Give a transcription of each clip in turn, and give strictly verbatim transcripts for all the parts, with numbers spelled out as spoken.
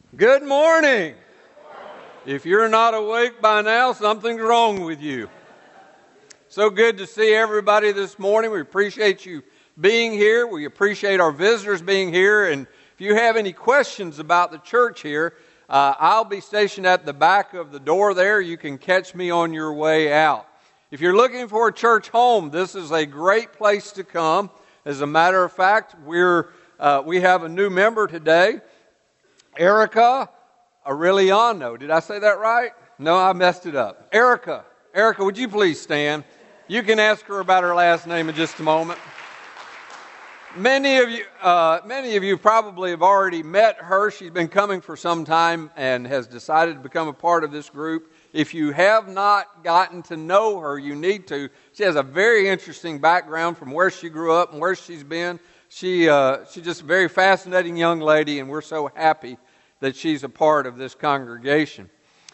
Good morning. If you're not awake by now, something's wrong with you. So good to see everybody this morning. We appreciate you being here. We appreciate our visitors being here. And if you have any questions about the church here, uh, I'll be stationed at the back of the door there. You can catch me on your way out. If you're looking for a church home, this is a great place to come. As a matter of fact, we're uh, we have a new member today. Erica Aureliano. Did I say that right? No, I messed it up. Erica. Erica, would you please stand? You can ask her about her last name in just a moment. Many of you, uh, many of you probably have already met her. She's been coming for some time and has decided to become a part of this group. If you have not gotten to know her, you need to. She has a very interesting background from where she grew up and where she's been. She, uh, she's just a very fascinating young lady, and we're so happy that she's a part of this congregation.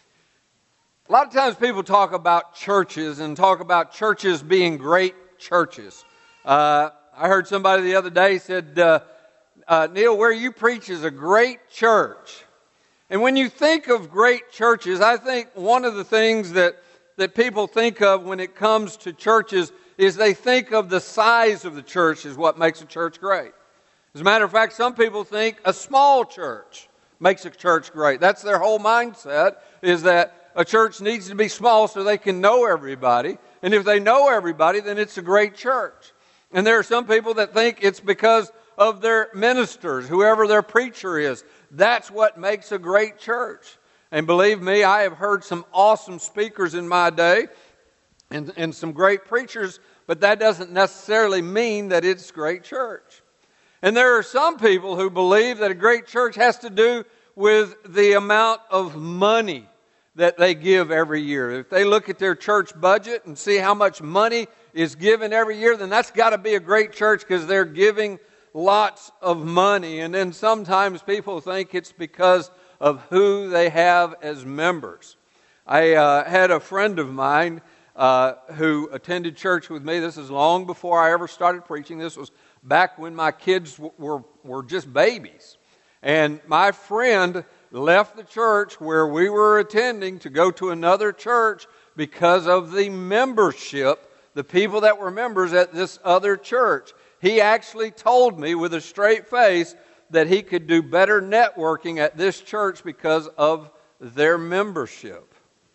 A lot of times people talk about churches and talk about churches being great churches. Uh, I heard somebody the other day said, uh, uh, Neil, where you preach is a great church. And when you think of great churches, I think one of the things that, that people think of when it comes to churches is they think of the size of the church as what makes a church great. As a matter of fact, some people think a small church makes a church great. That's their whole mindset, is that a church needs to be small so they can know everybody. And if they know everybody, then it's a great church. And there are some people that think it's because of their ministers, whoever their preacher is. That's what makes a great church. And believe me, I have heard some awesome speakers in my day and, and some great preachers, but that doesn't necessarily mean that it's a great church. And there are some people who believe that a great church has to do with the amount of money that they give every year. If they look at their church budget and see how much money is given every year, then that's got to be a great church because they're giving lots of money. And then sometimes people think it's because of who they have as members. I uh, had a friend of mine uh, who attended church with me. This is long before I ever started preaching. This was back when my kids were, were just babies. And my friend left the church where we were attending to go to another church because of the membership, the people that were members at this other church. He actually told me with a straight face that he could do better networking at this church because of their membership.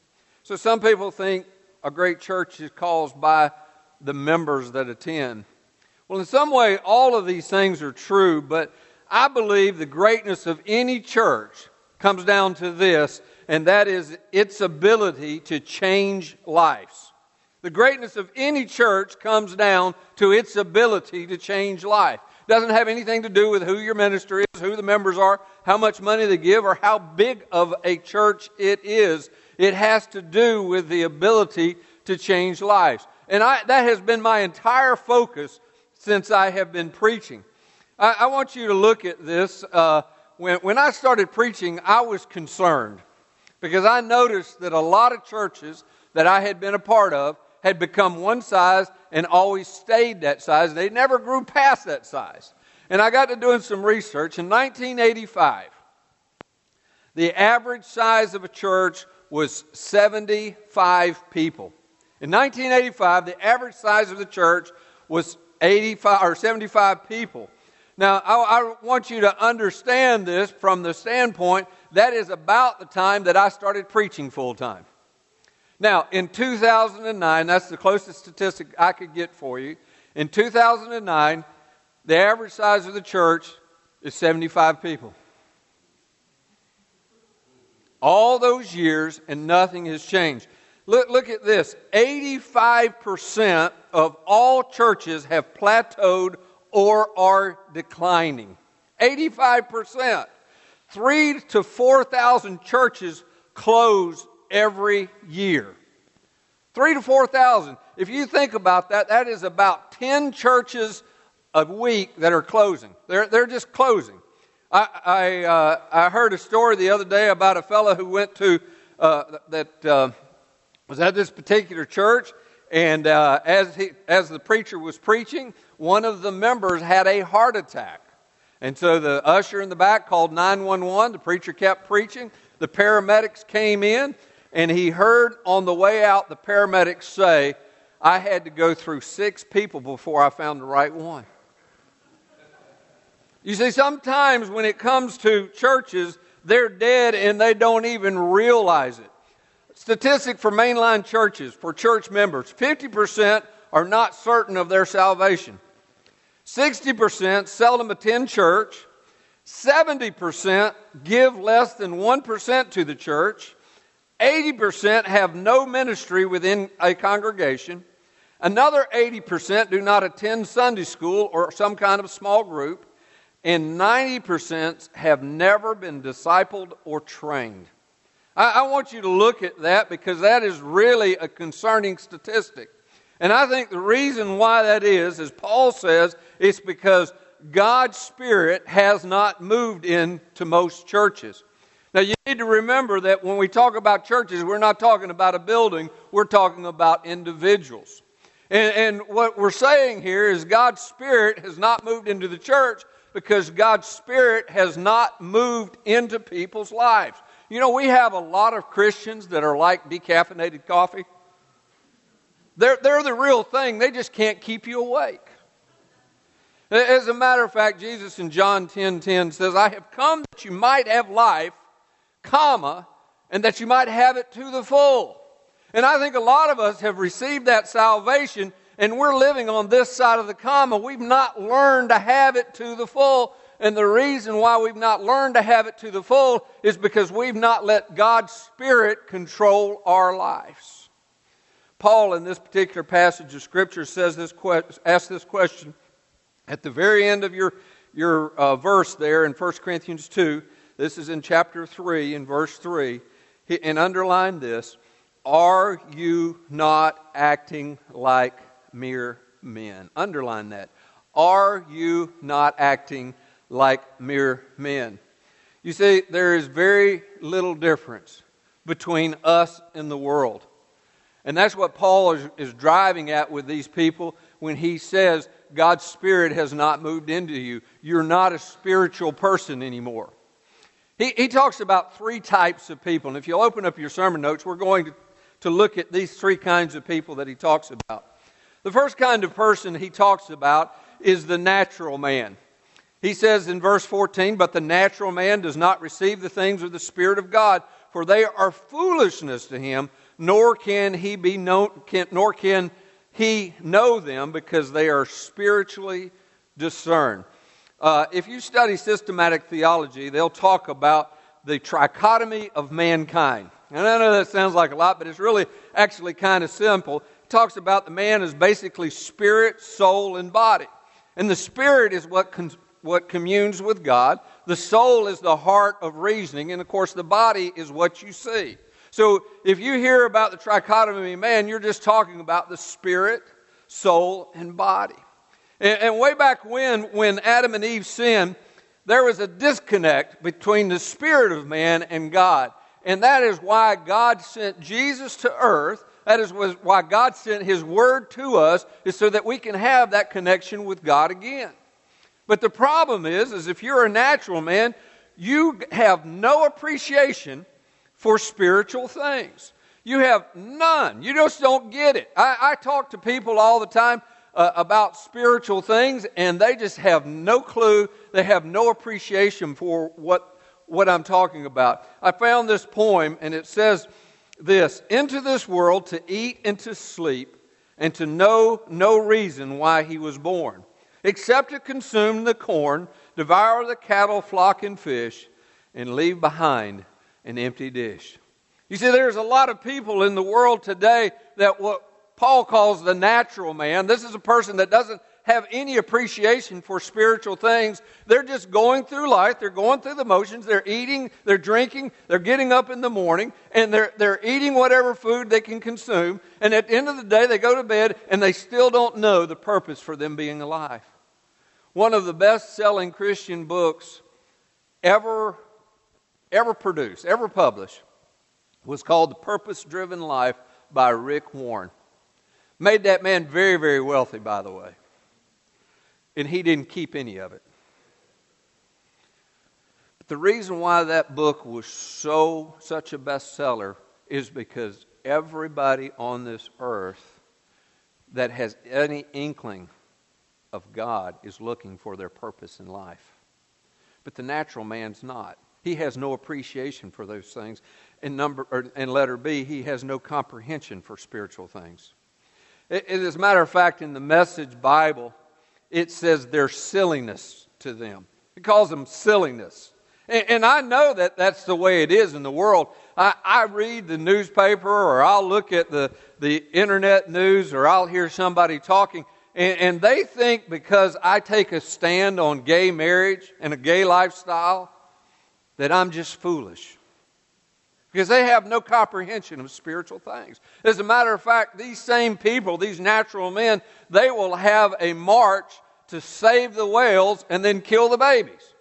So some people think a great church is caused by the members that attend. Well, in some way, all of these things are true, but I believe the greatness of any church comes down to this, and that is its ability to change lives. The greatness of any church comes down to its ability to change life. It doesn't have anything to do with who your minister is, who the members are, how much money they give, or how big of a church it is. It has to do with the ability to change lives. And I, that has been my entire focus since I have been preaching. I, I want you to look at this. Uh, when, when I started preaching, I was concerned because I noticed that a lot of churches that I had been a part of had become one size and always stayed that size. They never grew past that size. And I got to doing some research. In nineteen eighty-five, the average size of a church was seventy-five people. In nineteen eighty-five, the average size of the church was eighty-five or seventy-five people. Now, I, I want you to understand this from the standpoint that is about the time that I started preaching full time. Now, in two thousand nine, that's the closest statistic I could get for you. In two thousand nine, the average size of the church is seventy-five people. All those years and nothing has changed. Look, look at this. eighty-five percent of all churches have plateaued or are declining. eighty-five percent. Three to four thousand churches close every year. Three to four thousand. If you think about that, that is about ten churches a week that are closing. They're they're just closing. I I, uh, I heard a story the other day about a fellow who went to uh, that uh, was at this particular church, and uh, as he as the preacher was preaching, one of the members had a heart attack. And so the usher in the back called nine one one. The preacher kept preaching. The paramedics came in, and he heard on the way out the paramedics say, I had to go through six people before I found the right one. You see, sometimes when it comes to churches, they're dead and they don't even realize it. Statistic for mainline churches, for church members, fifty percent are not certain of their salvation. sixty percent seldom attend church. seventy percent give less than one percent to the church. eighty percent have no ministry within a congregation. Another eighty percent do not attend Sunday school or some kind of small group. And ninety percent have never been discipled or trained. I, I want you to look at that because that is really a concerning statistic. And I think the reason why that is, as Paul says, it's because God's Spirit has not moved into most churches. Now you need to remember that when we talk about churches, we're not talking about a building, we're talking about individuals. And, and what we're saying here is God's Spirit has not moved into the church because God's Spirit has not moved into people's lives. You know, we have a lot of Christians that are like decaffeinated coffee. They're, they're the real thing. They just can't keep you awake. As a matter of fact, Jesus in John ten ten says, I have come that you might have life, comma, and that you might have it to the full. And I think a lot of us have received that salvation, and we're living on this side of the comma. We've not learned to have it to the full. And the reason why we've not learned to have it to the full is because we've not let God's Spirit control our lives. Paul, in this particular passage of Scripture, says this asks this question at the very end of your, your uh, verse there in First Corinthians two. This is in chapter three, in verse three. And underline this. Are you not acting like mere men? Underline that. Are you not acting like mere men? You see, there is very little difference between us and the world. And that's what Paul is, is driving at with these people when he says God's Spirit has not moved into you. You're not a spiritual person anymore. He, he talks about three types of people. And if you'll open up your sermon notes, we're going to, to look at these three kinds of people that he talks about. The first kind of person he talks about is the natural man. He says in verse fourteen, but the natural man does not receive the things of the Spirit of God, for they are foolishness to him, nor can he be known, can, nor can he know them, because they are spiritually discerned. Uh, if you study systematic theology, they'll talk about the trichotomy of mankind. And I know that sounds like a lot, but it's really actually kind of simple. It talks about the man as basically spirit, soul, and body. And the spirit is what con- what communes with God. The soul is the heart of reasoning. And of course, the body is what you see. So if you hear about the trichotomy of man, you're just talking about the spirit, soul, and body. And, and way back when, when Adam and Eve sinned, there was a disconnect between the spirit of man and God. And that is why God sent Jesus to earth. That is why God sent His Word to us, is so that we can have that connection with God again. But the problem is, is if you're a natural man, you have no appreciation for spiritual things. You have none. You just don't get it. I, I talk to people all the time uh, about spiritual things, and they just have no clue. They have no appreciation for what, what I'm talking about. I found this poem, and it says this: into this world to eat and to sleep, and to know no reason why he was born, except to consume the corn, devour the cattle, flock, and fish, and leave behind an empty dish. You see, there's a lot of people in the world today that what Paul calls the natural man. This is a person that doesn't have any appreciation for spiritual things. They're just going through life. They're going through the motions. They're eating, they're drinking, they're getting up in the morning, and they're, they're eating whatever food they can consume. And at the end of the day, they go to bed, and they still don't know the purpose for them being alive. One of the best-selling Christian books ever, ever produced, ever published, was called The Purpose-Driven Life by Rick Warren. Made that man very, very wealthy, by the way. And he didn't keep any of it. the reason why that book was so such a bestseller is because everybody on this earth that has any inkling of God is looking for their purpose in life. But the natural man's not. He has no appreciation for those things. And number, or, and letter B, he has no comprehension for spiritual things. It, it, as a matter of fact, in the Message Bible, it says there's silliness to them. It calls them silliness. And, and I know that that's the way it is in the world. I, I read the newspaper, or I'll look at the, the internet news, or I'll hear somebody talking, and, and they think because I take a stand on gay marriage and a gay lifestyle that I'm just foolish. Because they have no comprehension of spiritual things. As a matter of fact, these same people, these natural men, they will have a march to save the whales and then kill the babies.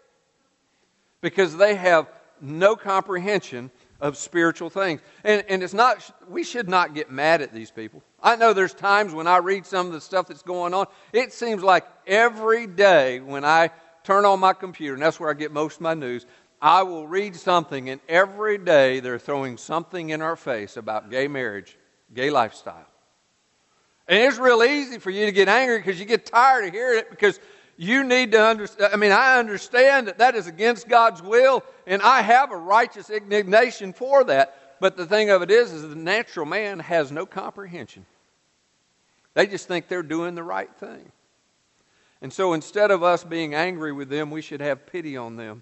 Because they have no comprehension of spiritual things. And, and it's not, we should not get mad at these people. I know there's times when I read some of the stuff that's going on, it seems like every day when I turn on my computer, and that's where I get most of my news, I will read something, and every day they're throwing something in our face about gay marriage, gay lifestyle. And it's real easy for you to get angry because you get tired of hearing it, because you need to understand. I mean, I understand that that is against God's will, and I have a righteous indignation for that. But the thing of it is, is the natural man has no comprehension. They just think they're doing the right thing. And so instead of us being angry with them, we should have pity on them.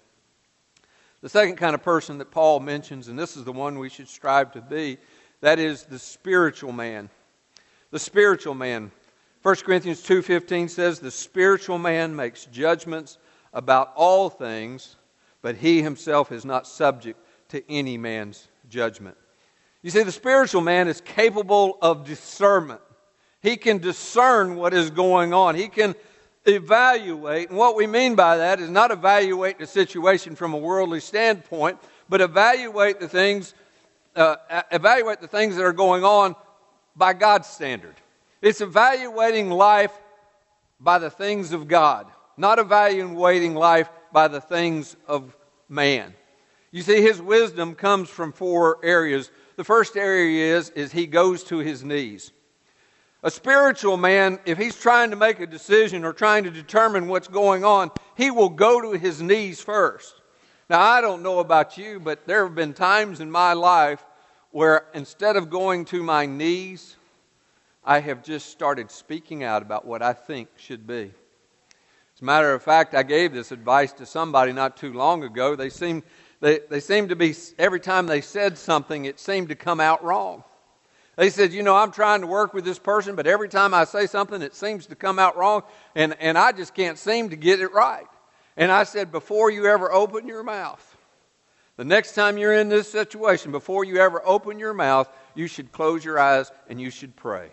The second kind of person that Paul mentions, and this is the one we should strive to be, that is the spiritual man. The spiritual man. First Corinthians two fifteen says, the spiritual man makes judgments about all things, but he himself is not subject to any man's judgment. You see, the spiritual man is capable of discernment. He can discern what is going on. He can evaluate, and what we mean by that is not evaluate the situation from a worldly standpoint, but evaluate the things, uh, evaluate the things that are going on by God's standard. It's evaluating life by the things of God, not evaluating life by the things of man. You see, his wisdom comes from four areas. The first area is, is he goes to his knees. A spiritual man, if he's trying to make a decision or trying to determine what's going on, he will go to his knees first. Now, I don't know about you, but there have been times in my life where instead of going to my knees, I have just started speaking out about what I think should be. As a matter of fact, I gave this advice to somebody not too long ago. They seemed, they, they seemed to be, every time they said something, it seemed to come out wrong. They said, you know, I'm trying to work with this person, but every time I say something, it seems to come out wrong, and, and I just can't seem to get it right. And I said, before you ever open your mouth, the next time you're in this situation, before you ever open your mouth, you should close your eyes and you should pray.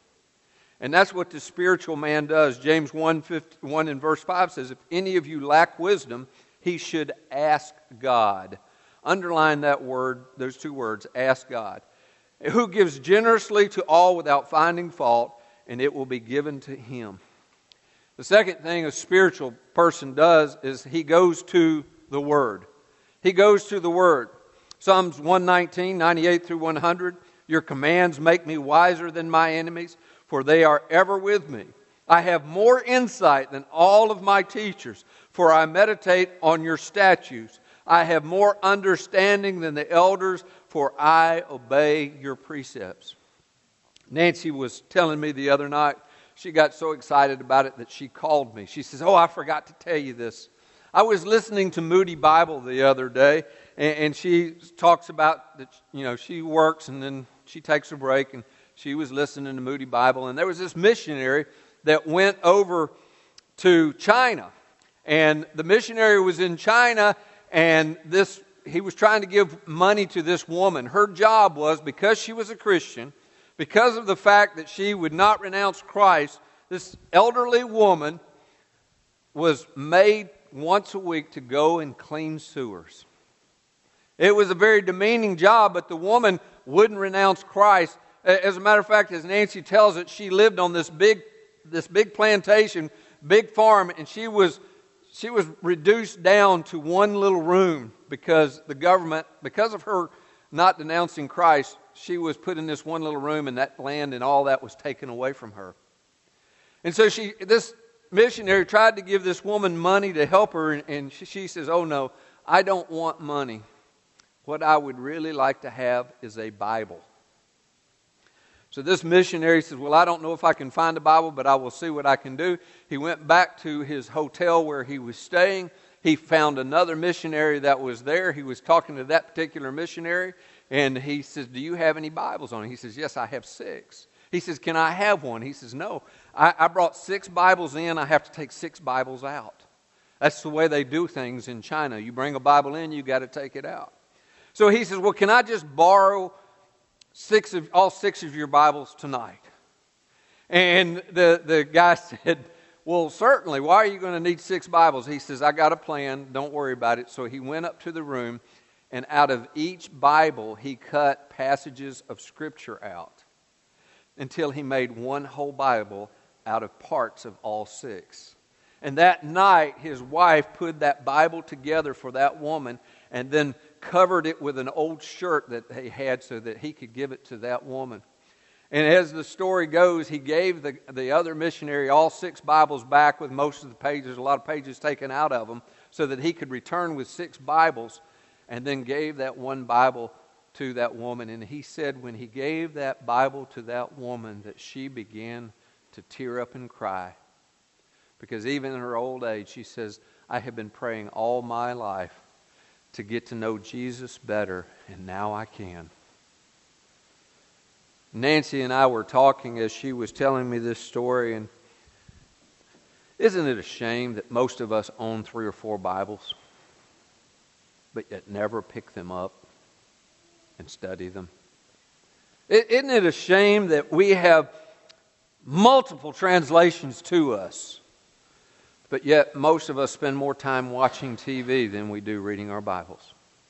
And that's what the spiritual man does. James one, one and verse five says, if any of you lack wisdom, he should ask God. Underline that word, those two words, ask God. Who gives generously to all without finding fault, and it will be given to him. The second thing a spiritual person does is he goes to the Word. He goes to the Word. Psalms one nineteen, ninety-eight through one hundred, your commands make me wiser than my enemies, for they are ever with me. I have more insight than all of my teachers, for I meditate on your statutes. I have more understanding than the elders, for I obey your precepts. Nancy was telling me the other night, she got so excited about it that she called me. She says, oh, I forgot to tell you this. I was listening to Moody Bible the other day, and, and she talks about that, you know, she works and then she takes a break, and she was listening to Moody Bible, and there was this missionary that went over to China, and the missionary was in China, and this he was trying to give money to this woman. Her job was, because she was a Christian, because of the fact that she would not renounce Christ, this elderly woman was made once a week to go and clean sewers. It was a very demeaning job, but the woman wouldn't renounce Christ. As a matter of fact, as Nancy tells it, she lived on this big, this big plantation, big farm, and she was she was reduced down to one little room because the government, because of her not denouncing Christ, she was put in this one little room, and that land and all that was taken away from her. And so she, this missionary tried to give this woman money to help her, and, and she, she says, "Oh no, I don't want money. What I would really like to have is a Bible." So this missionary says, "Well, I don't know if I can find a Bible, but I will see what I can do." He went back to his hotel where he was staying. He found another missionary that was there. He was talking to that particular missionary, and he says, "Do you have any Bibles on it?" He says, "Yes, I have six." He says, "Can I have one?" He says, "No, I, I brought six Bibles in. I have to take six Bibles out." That's the way they do things in China. You bring a Bible in, you got to take it out. So he says, "Well, can I just borrow six of all six of your Bibles tonight?" And the, the guy said, "Well, certainly. Why are you going to need six Bibles?" He says, "I got a plan. Don't worry about it." So he went up to the room, and out of each Bible, he cut passages of Scripture out until he made one whole Bible out of parts of all six. And that night, his wife put that Bible together for that woman and then covered it with an old shirt that he had so that he could give it to that woman. And as the story goes, he gave the, the other missionary all six Bibles back with most of the pages, a lot of pages taken out of them, so that he could return with six Bibles, and then gave that one Bible to that woman. And he said when he gave that Bible to that woman that she began to tear up and cry. Because even in her old age, she says, "I have been praying all my life to get to know Jesus better, and now I can." Nancy and I were talking as she was telling me this story, and isn't it a shame that most of us own three or four Bibles, but yet never pick them up and study them? Isn't it a shame that we have multiple translations to us, but yet most of us spend more time watching T V than we do reading our Bibles?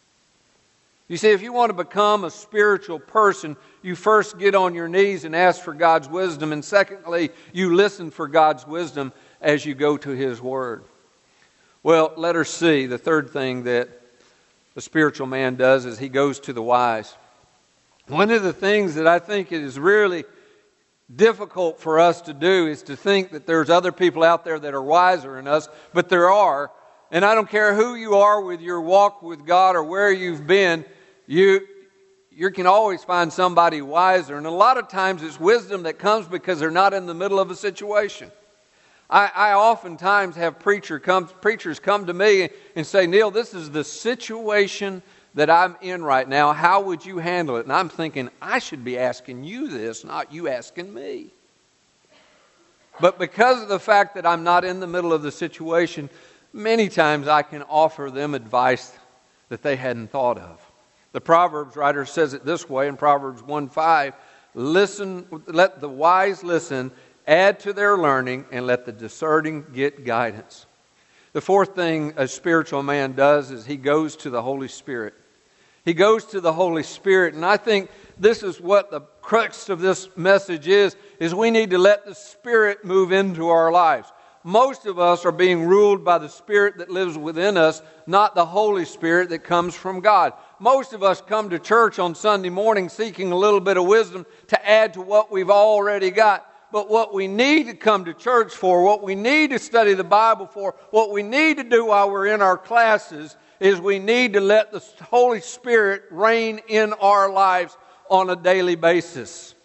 You see, if you want to become a spiritual person, you first get on your knees and ask for God's wisdom, and secondly, you listen for God's wisdom as you go to His Word. Well, let her see. The third thing that the spiritual man does is he goes to the wise. One of the things that I think it is really difficult for us to do is to think that there's other people out there that are wiser than us, but there are. And I don't care who you are with your walk with God or where you've been, you you can always find somebody wiser. And a lot of times it's wisdom that comes because they're not in the middle of a situation. I, I oftentimes have preacher come, preachers come to me and say, "Neil, this is the situation that I'm in right now. How would you handle it?" And I'm thinking, I should be asking you this, not you asking me. But because of the fact that I'm not in the middle of the situation, many times I can offer them advice that they hadn't thought of. The Proverbs writer says it this way in Proverbs one five, "Listen, let the wise listen, add to their learning, and let the discerning get guidance." The fourth thing a spiritual man does is he goes to the Holy Spirit. He goes to the Holy Spirit, and I think this is what the crux of this message is, is we need to let the Spirit move into our lives. Most of us are being ruled by the Spirit that lives within us, not the Holy Spirit that comes from God. Most of us come to church on Sunday morning seeking a little bit of wisdom to add to what we've already got. But what we need to come to church for, what we need to study the Bible for, what we need to do while we're in our classes is we need to let the Holy Spirit reign in our lives on a daily basis.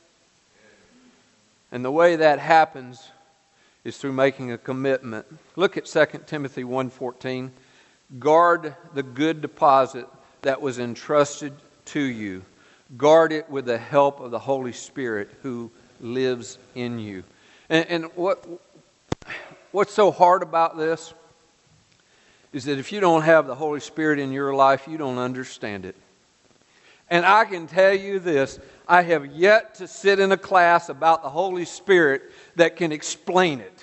And the way that happens is through making a commitment. Look at Second Timothy one fourteen. "Guard the good deposit that was entrusted to you. Guard it with the help of the Holy Spirit who lives in you." And, and what what's so hard about this is that if you don't have the Holy Spirit in your life, you don't understand it. And I can tell you this, I have yet to sit in a class about the Holy Spirit that can explain it.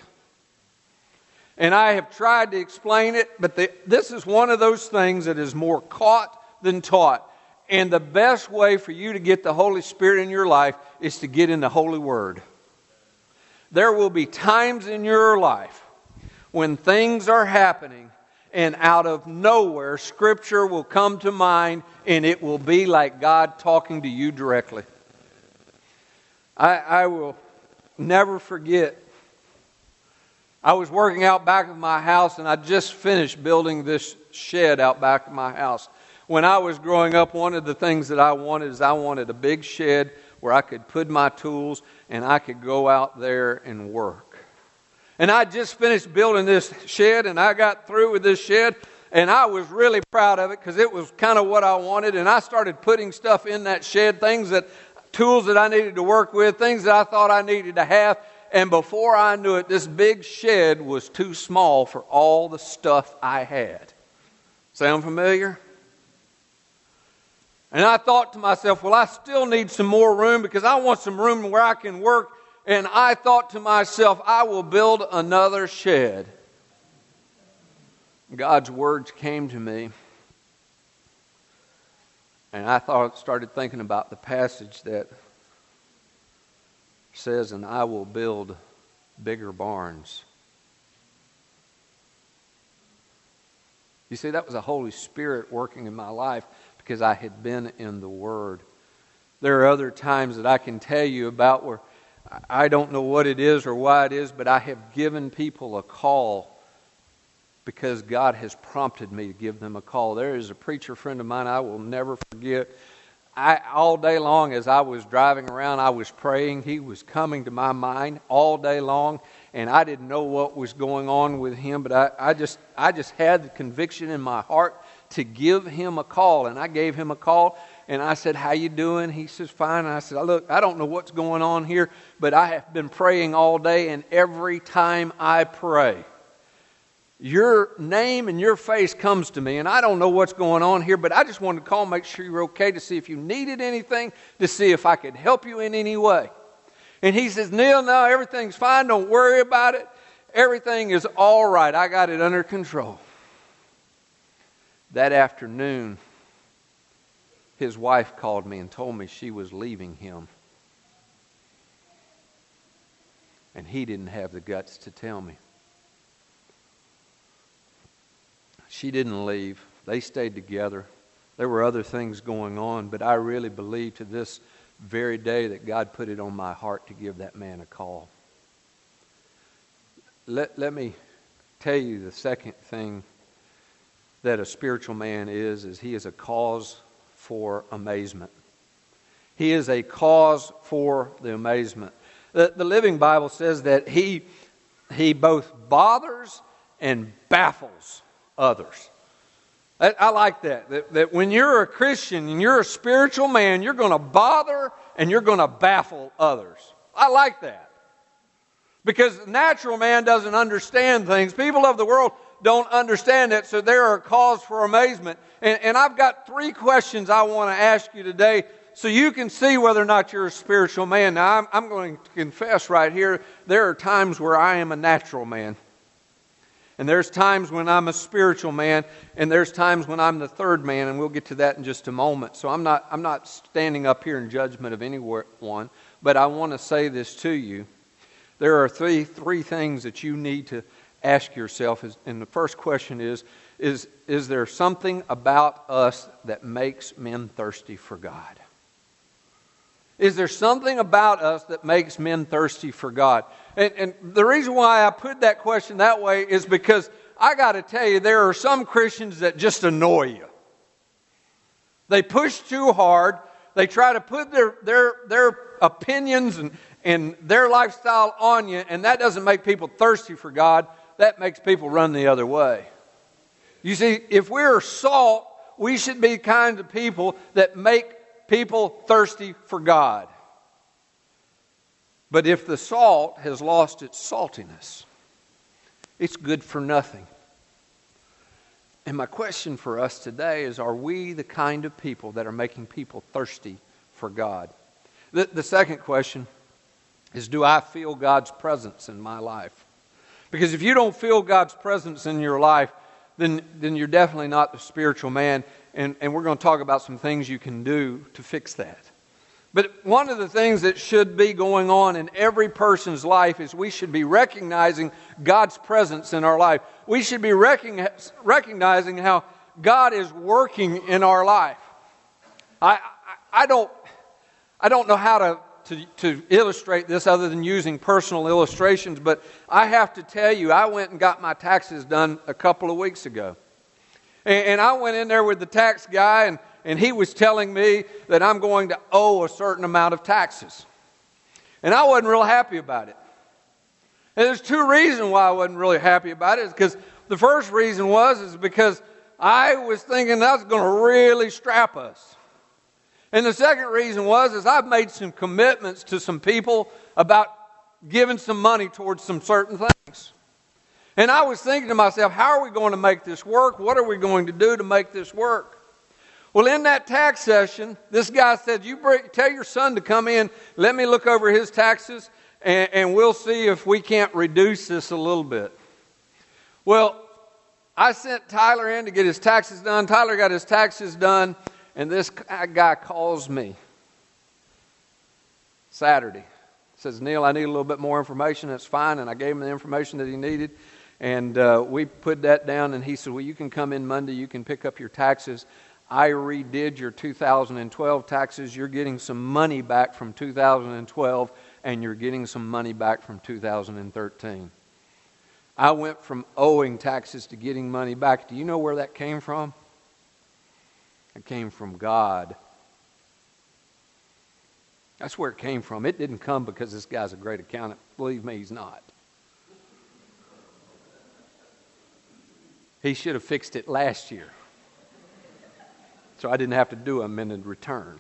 And I have tried to explain it, but the, this is one of those things that is more caught than taught. And the best way for you to get the Holy Spirit in your life is to get in the Holy Word. There will be times in your life when things are happening and out of nowhere, Scripture will come to mind, and it will be like God talking to you directly. I, I will never forget, I was working out back of my house, and I just finished building this shed out back of my house. When I was growing up, one of the things that I wanted is I wanted a big shed where I could put my tools and I could go out there and work. And I just finished building this shed, and I got through with this shed, and I was really proud of it because it was kind of what I wanted. And I started putting stuff in that shed, things that, tools that I needed to work with, things that I thought I needed to have. And before I knew it, this big shed was too small for all the stuff I had. Sound familiar? And I thought to myself, well, I still need some more room because I want some room where I can work. And I thought to myself, I will build another shed. God's words came to me. And I thought, started thinking about the passage that says, and I will build bigger barns. You see, that was the Holy Spirit working in my life because I had been in the Word. There are other times that I can tell you about where I don't know what it is or why it is, but I have given people a call because God has prompted me to give them a call. There is a preacher friend of mine I will never forget. I, all day long as I was driving around, I was praying. He was coming to my mind all day long, and I didn't know what was going on with him, but I, I just I just had the conviction in my heart to give him a call, and I gave him a call, and I said, how you doing? He says, fine. And I said, look, I don't know what's going on here, but I have been praying all day, and every time I pray, your name and your face comes to me, and I don't know what's going on here, but I just wanted to call, make sure you're okay, to see if you needed anything, to see if I could help you in any way. And he says, Neil, no, everything's fine. Don't worry about it. Everything is all right. I got it under control. That afternoon, his wife called me and told me she was leaving him. And he didn't have the guts to tell me. She didn't leave. They stayed together. There were other things going on, but I really believe to this very day that God put it on my heart to give that man a call. Let, let me tell you the second thing that a spiritual man is, is he is a cause for amazement. He is a cause for the amazement. The, the Living Bible says that he, he both bothers and baffles others. I, I like that, that. That when you're a Christian and you're a spiritual man, you're going to bother and you're going to baffle others. I like that. Because the natural man doesn't understand things. People of the world don't understand it, so there are cause for amazement. And, and I've got three questions I want to ask you today so you can see whether or not you're a spiritual man. Now, I'm, I'm going to confess right here, there are times where I am a natural man. And there's times when I'm a spiritual man, and there's times when I'm the third man, and we'll get to that in just a moment. So I'm not I'm not standing up here in judgment of anyone, but I want to say this to you. There are three three things that you need to ask yourself, and the first question is, is, is there something about us that makes men thirsty for God? Is there something about us that makes men thirsty for God? And, and the reason why I put that question that way is because I got to tell you, there are some Christians that just annoy you. They push too hard. They try to put their their their opinions and, and their lifestyle on you, and that doesn't make people thirsty for God. That makes people run the other way. You see, if we're salt, we should be kind of people that make people thirsty for God. But if the salt has lost its saltiness, it's good for nothing. And my question for us today is, are we the kind of people that are making people thirsty for God? The, the second question is, do I feel God's presence in my life? Because if you don't feel God's presence in your life, then, then you're definitely not the spiritual man. And, and we're going to talk about some things you can do to fix that. But one of the things that should be going on in every person's life is we should be recognizing God's presence in our life. We should be recognize, recognizing how God is working in our life. I, I, I don't I don't know how to, to, to illustrate this other than using personal illustrations, but I have to tell you, I went and got my taxes done a couple of weeks ago. And, and I went in there with the tax guy, and, and he was telling me that I'm going to owe a certain amount of taxes. And I wasn't real happy about it. And there's two reasons why I wasn't really happy about it. Because the first reason was is because I was thinking that's going to really strap us. And the second reason was is I've made some commitments to some people about giving some money towards some certain things. And I was thinking to myself, how are we going to make this work? What are we going to do to make this work? Well, in that tax session, this guy said, you bring, tell your son to come in, let me look over his taxes, and, and we'll see if we can't reduce this a little bit. Well, I sent Tyler in to get his taxes done. Tyler got his taxes done. And this guy calls me Saturday. Says, Neil, I need a little bit more information. That's fine. And I gave him the information that he needed. And uh, we put that down. And he said, well, you can come in Monday. You can pick up your taxes. I redid your two thousand twelve taxes. You're getting some money back from two thousand twelve. And you're getting some money back from two thousand thirteen. I went from owing taxes to getting money back. Do you know where that came from? It came from God. That's where it came from. It didn't come because this guy's a great accountant. Believe me, he's not. He should have fixed it last year. So I didn't have to do a amended return.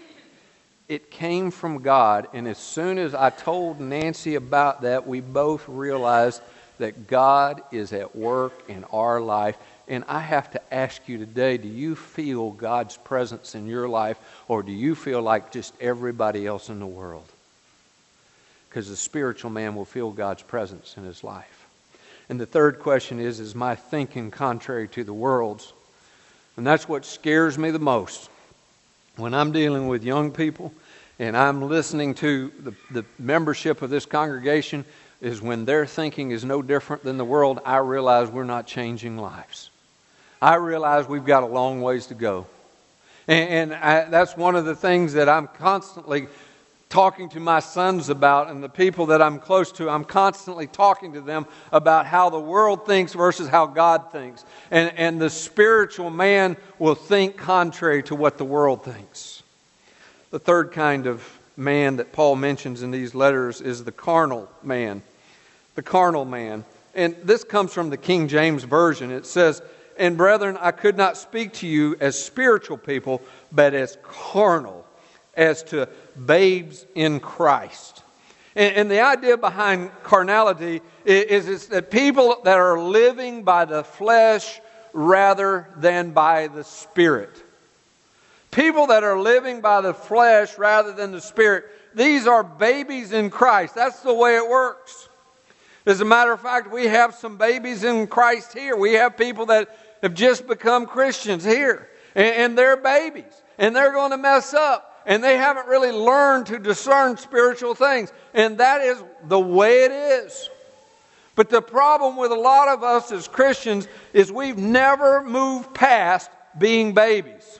It came from God, and as soon as I told Nancy about that, we both realized that God is at work in our life. And I have to ask you today, do you feel God's presence in your life, or do you feel like just everybody else in the world? Because the spiritual man will feel God's presence in his life. And the third question is, is my thinking contrary to the world's? And that's what scares me the most. When I'm dealing with young people and I'm listening to the, the membership of this congregation, is when their thinking is no different than the world, I realize we're not changing lives. I realize we've got a long ways to go. And, and I, that's one of the things that I'm constantly talking to my sons about, and the people that I'm close to, I'm constantly talking to them about how the world thinks versus how God thinks. And, and the spiritual man will think contrary to what the world thinks. The third kind of man that Paul mentions in these letters is the carnal man. The carnal man. And this comes from the King James Version. It says, and brethren, I could not speak to you as spiritual people, but as carnal, as to babes in Christ. And, and the idea behind carnality is, is that people that are living by the flesh rather than by the Spirit. People that are living by the flesh rather than the Spirit, these are babies in Christ. That's the way it works. As a matter of fact, we have some babies in Christ here. We have people that have just become Christians here. And, and they're babies. And they're going to mess up. And they haven't really learned to discern spiritual things. And that is the way it is. But the problem with a lot of us as Christians is we've never moved past being babies.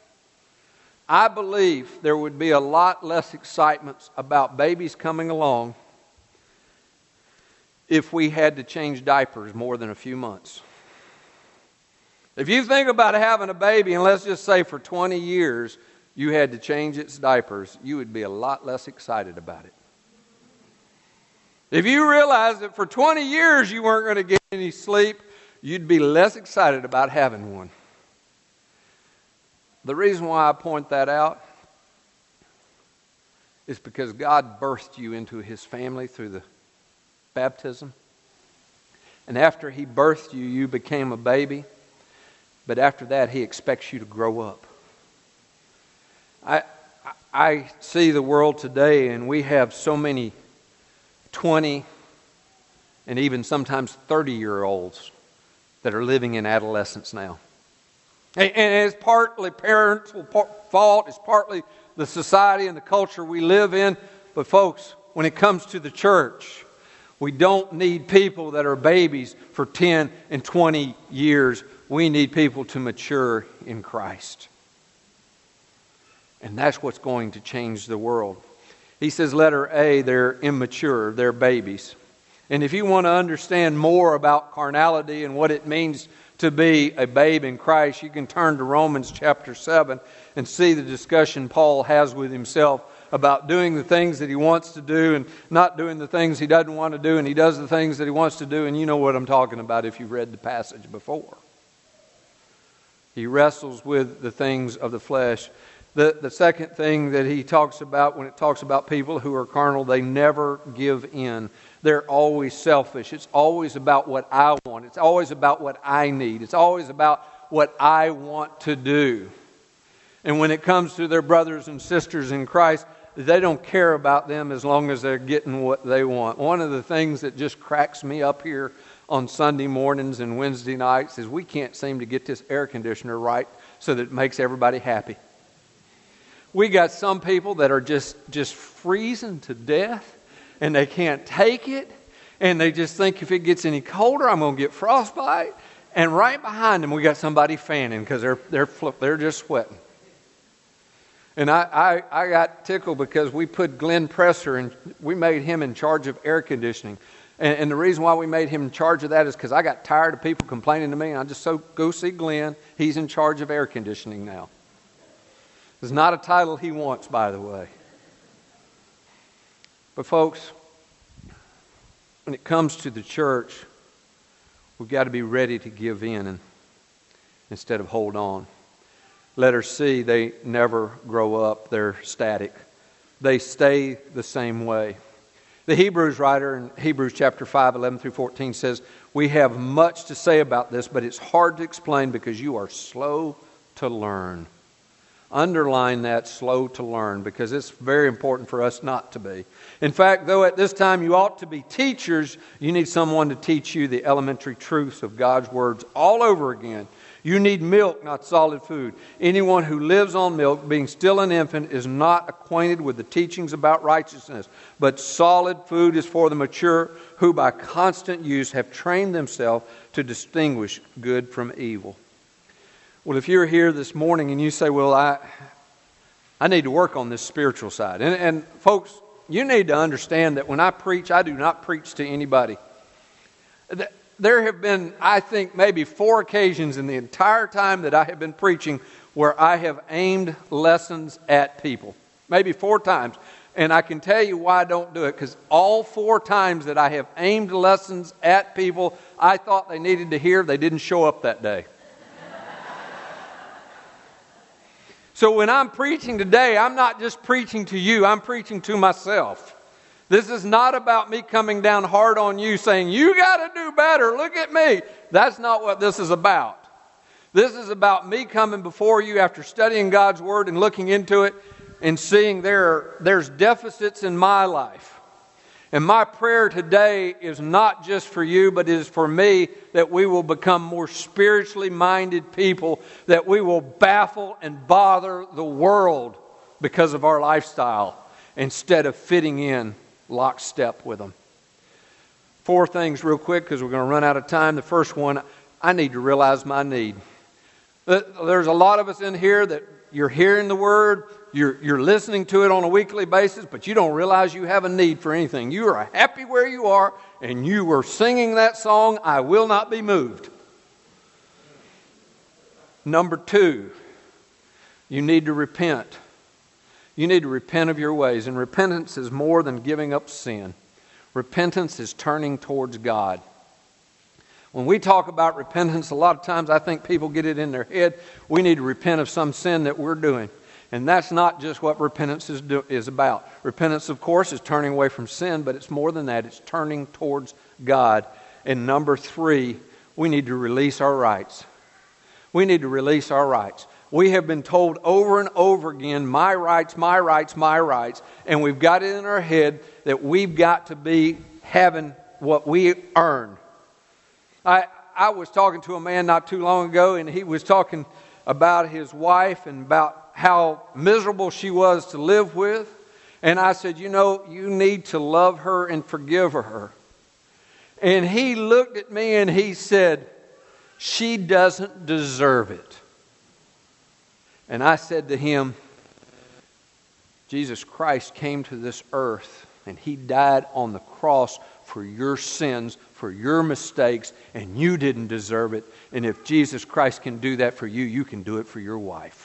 I believe there would be a lot less excitement about babies coming along if we had to change diapers more than a few months. If you think about having a baby, and let's just say for twenty years you had to change its diapers, you would be a lot less excited about it. If you realize that for twenty years you weren't going to get any sleep, you'd be less excited about having one. The reason why I point that out is because God birthed you into His family through the baptism. And after He birthed you, you became a baby. But after that, He expects you to grow up. I I see the world today, and we have so many twenty and even sometimes thirty-year-olds that are living in adolescence now. And, and it's partly parents' fault. It's partly the society and the culture we live in. But folks, when it comes to the church, we don't need people that are babies for ten and twenty years. We need people to mature in Christ. And that's what's going to change the world. He says, letter A, they're immature, they're babies. And if you want to understand more about carnality and what it means to be a babe in Christ, you can turn to Romans chapter seven and see the discussion Paul has with himself about doing the things that he wants to do and not doing the things he doesn't want to do, and he does the things that he wants to do, and you know what I'm talking about if you've read the passage before. He wrestles with the things of the flesh. The, the second thing that he talks about when it talks about people who are carnal, they never give in. They're always selfish. It's always about what I want. It's always about what I need. It's always about what I want to do. And when it comes to their brothers and sisters in Christ, they don't care about them as long as they're getting what they want. One of the things that just cracks me up here on Sunday mornings and Wednesday nights is we can't seem to get this air conditioner right so that it makes everybody happy. We got some people that are just, just freezing to death and they can't take it, and they just think if it gets any colder, I'm going to get frostbite. And right behind them, we got somebody fanning because they're they're they're just sweating. And I, I, I got tickled because we put Glenn Presser and we made him in charge of air conditioning. And, and the reason why we made him in charge of that is because I got tired of people complaining to me. And I just so go see Glenn. He's in charge of air conditioning now. It's not a title he wants, by the way. But folks, when it comes to the church, we've got to be ready to give in and, instead of hold on. Letter C, they never grow up. They're static. They stay the same way. The Hebrews writer in Hebrews chapter five, eleven through fourteen says, we have much to say about this, but it's hard to explain because you are slow to learn. Underline that, slow to learn, because it's very important for us not to be. In fact, though at this time you ought to be teachers, you need someone to teach you the elementary truths of God's words all over again. You need milk, not solid food. Anyone who lives on milk, being still an infant, is not acquainted with the teachings about righteousness. But solid food is for the mature, who by constant use have trained themselves to distinguish good from evil. Well, if you're here this morning and you say, well, I I need to work on this spiritual side. And, and folks, you need to understand that when I preach, I do not preach to anybody. There have been, I think, maybe four occasions in the entire time that I have been preaching where I have aimed lessons at people. Maybe four times. And I can tell you why I don't do it, because all four times that I have aimed lessons at people I thought they needed to hear, they didn't show up that day. So when I'm preaching today, I'm not just preaching to you, I'm preaching to myself. This is not about me coming down hard on you saying, you got to do better, look at me. That's not what this is about. This is about me coming before you after studying God's Word and looking into it and seeing there there's deficits in my life. And my prayer today is not just for you, but it is for me, that we will become more spiritually minded people, that we will baffle and bother the world because of our lifestyle instead of fitting in lockstep with them. Four things real quick because we're going to run out of time. The first one, I need to realize my need. There's a lot of us in here that you're hearing the Word, You're, you're listening to it on a weekly basis, but you don't realize you have a need for anything. You are happy where you are, and you were singing that song, I Will Not Be Moved. Number two, you need to repent. You need to repent of your ways, and repentance is more than giving up sin. Repentance is turning towards God. When we talk about repentance, a lot of times I think people get it in their head, we need to repent of some sin that we're doing. And that's not just what repentance is, do, is about. Repentance, of course, is turning away from sin, but it's more than that. It's turning towards God. And number three, we need to release our rights. We need to release our rights. We have been told over and over again, my rights, my rights, my rights. And we've got it in our head that we've got to be having what we earn. I, I was talking to a man not too long ago, and he was talking about his wife and about how miserable she was to live with. And I said, you know, you need to love her and forgive her. And he looked at me and he said, she doesn't deserve it. And I said to him, Jesus Christ came to this earth and He died on the cross for your sins, for your mistakes, and you didn't deserve it. And if Jesus Christ can do that for you, you can do it for your wife.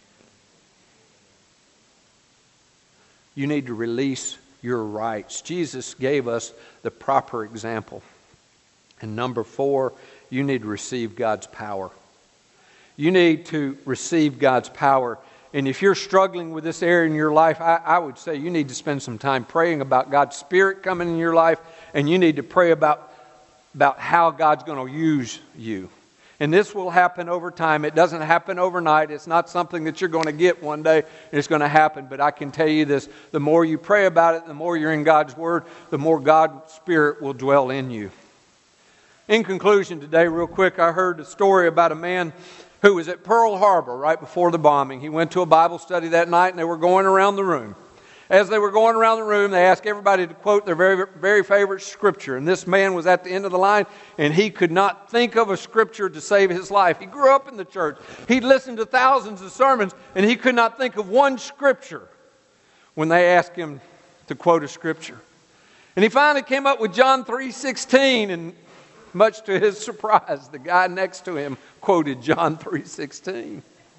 You need to release your rights. Jesus gave us the proper example. And number four, you need to receive God's power. You need to receive God's power. And if you're struggling with this area in your life, I, I would say you need to spend some time praying about God's Spirit coming in your life. And you need to pray about, about how God's going to use you. And this will happen over time. It doesn't happen overnight. It's not something that you're going to get one day and it's going to happen. But I can tell you this, the more you pray about it, the more you're in God's Word, the more God's Spirit will dwell in you. In conclusion today, real quick, I heard a story about a man who was at Pearl Harbor right before the bombing. He went to a Bible study that night and they were going around the room. As they were going around the room, they asked everybody to quote their very, very favorite scripture. And this man was at the end of the line, and he could not think of a scripture to save his life. He grew up in the church. He'd listened to thousands of sermons, and he could not think of one scripture when they asked him to quote a scripture. And he finally came up with John three sixteen, and much to his surprise, the guy next to him quoted John three sixteen.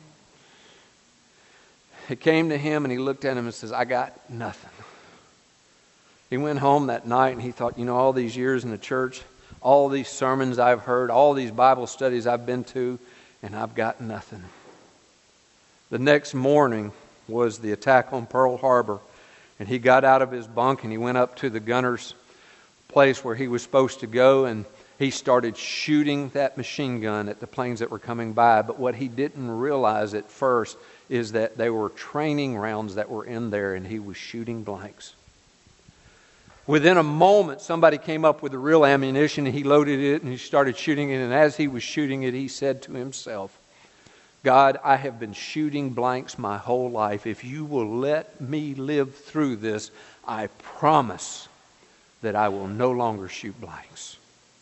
He came to him and he looked at him and says, I got nothing. He went home that night and he thought, you know, all these years in the church, all these sermons I've heard, all these Bible studies I've been to, and I've got nothing. The next morning was the attack on Pearl Harbor, and he got out of his bunk and he went up to the gunner's place where he was supposed to go, and he started shooting that machine gun at the planes that were coming by. But what he didn't realize at first is that they were training rounds that were in there, and he was shooting blanks. Within a moment, somebody came up with the real ammunition, and he loaded it, and he started shooting it. And as he was shooting it, he said to himself, God, I have been shooting blanks my whole life. If you will let me live through this, I promise that I will no longer shoot blanks.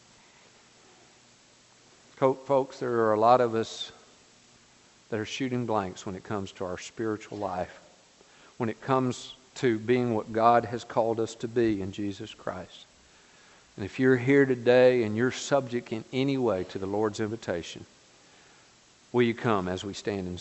Folks, there are a lot of us that are shooting blanks when it comes to our spiritual life, when it comes to being what God has called us to be in Jesus Christ. And if you're here today and you're subject in any way to the Lord's invitation, will you come as we stand and